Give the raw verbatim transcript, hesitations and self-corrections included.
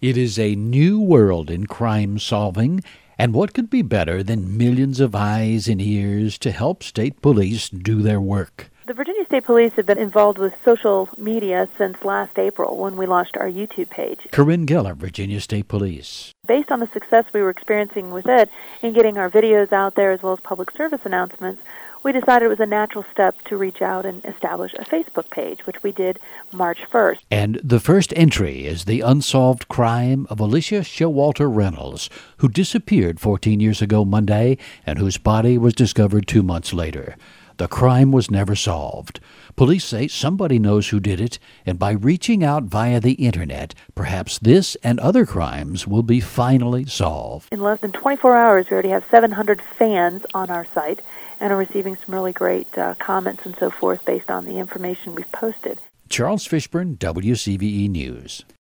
It is a new world in crime solving, and what could be better than millions of eyes and ears to help state police do their work? The Virginia State Police have been involved with social media since last April when we launched our YouTube page. Corinne Geller, Virginia State Police. Based on the success we were experiencing with it in getting our videos out there as well as public service announcements, we decided it was a natural step to reach out and establish a Facebook page, which we did March first. And the first entry is the unsolved crime of Alicia Showalter Reynolds, who disappeared fourteen years ago Monday and whose body was discovered two months later. The crime was never solved. Police say somebody knows who did it, and by reaching out via the Internet, perhaps this and other crimes will be finally solved. In less than twenty-four hours, we already have seven hundred fans on our site and are receiving some really great uh, comments and so forth based on the information we've posted. Charles Fishburne, W C V E News.